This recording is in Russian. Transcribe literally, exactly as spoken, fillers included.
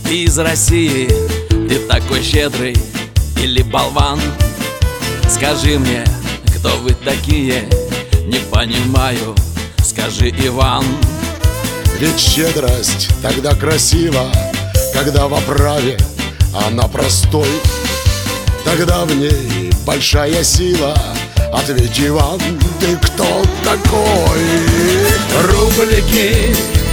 Ты из России, ты такой щедрый или болван? Скажи мне, кто вы такие? Не понимаю, скажи, Иван. Ведь щедрость тогда красива, когда в оправе она простой. Тогда в ней большая сила. Ответь, Иван, ты кто такой? Рубляки,